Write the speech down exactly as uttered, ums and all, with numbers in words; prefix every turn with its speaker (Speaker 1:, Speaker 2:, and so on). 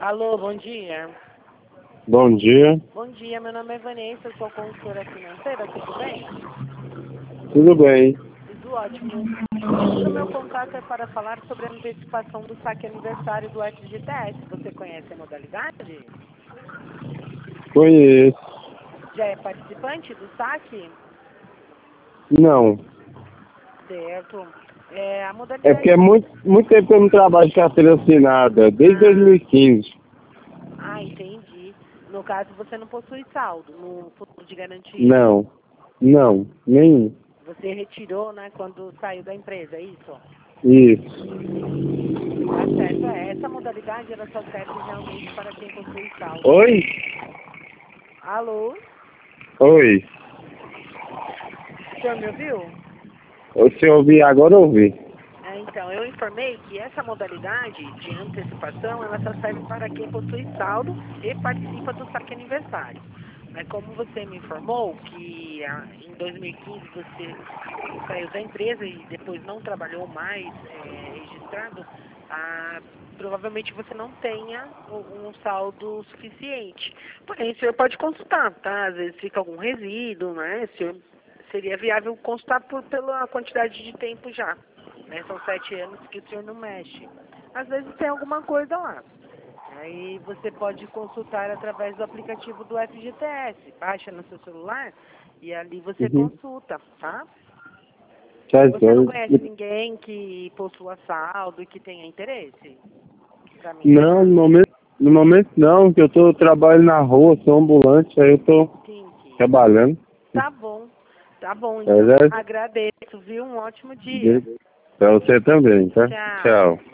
Speaker 1: Alô, bom dia.
Speaker 2: Bom dia.
Speaker 1: Bom dia, meu nome é Vanessa, sou consultora financeira, tudo bem?
Speaker 2: Tudo bem?
Speaker 1: Tudo ótimo. O motivo do meu contato é para falar sobre a antecipação do saque aniversário do F G T S. Você conhece a modalidade?
Speaker 2: Conheço.
Speaker 1: Já é participante do saque?
Speaker 2: Não.
Speaker 1: Certo. É, a
Speaker 2: É
Speaker 1: modalidade...
Speaker 2: porque é muito, muito tempo que eu não trabalho de carteira assinada, desde
Speaker 1: Ah,
Speaker 2: dois mil e quinze.
Speaker 1: ah, entendi. No caso, você não possui saldo no fundo de garantia.
Speaker 2: Não. Não. Nenhum.
Speaker 1: Você retirou, né, quando saiu da empresa, é isso?
Speaker 2: Isso.
Speaker 1: Tá certo, é. Essa modalidade, ela só serve realmente para quem possui saldo.
Speaker 2: Oi?
Speaker 1: Alô?
Speaker 2: Oi.
Speaker 1: O senhor me ouviu?
Speaker 2: Se eu ouvir agora, eu ouvi.
Speaker 1: É, então, eu informei que essa modalidade de antecipação, ela só serve para quem possui saldo e participa do saque aniversário. Mas como você me informou que ah, em dois mil e quinze você saiu da empresa e depois não trabalhou mais é, registrado, ah, provavelmente você não tenha um um saldo suficiente. Porém, o senhor pode consultar, tá? Às vezes fica algum resíduo, né? O senhor, seria viável consultar por, pela quantidade de tempo já. Né? São sete anos que o senhor não mexe. Às vezes tem alguma coisa lá. Aí você pode consultar através do aplicativo do F G T S. Baixa no seu celular e ali você
Speaker 2: Uhum.
Speaker 1: consulta, tá?
Speaker 2: Certo.
Speaker 1: Você não conhece ninguém que possua saldo e que tenha interesse para me
Speaker 2: Não,
Speaker 1: informar?
Speaker 2: no momento, no momento não, que eu tô trabalhando na rua, sou ambulante, aí eu tô
Speaker 1: Entendi.
Speaker 2: trabalhando.
Speaker 1: Tá bom. Tá bom,
Speaker 2: É
Speaker 1: então.
Speaker 2: verdade?
Speaker 1: Agradeço, viu? Um ótimo dia.
Speaker 2: Pra você também, tá?
Speaker 1: Tchau.
Speaker 2: Tchau.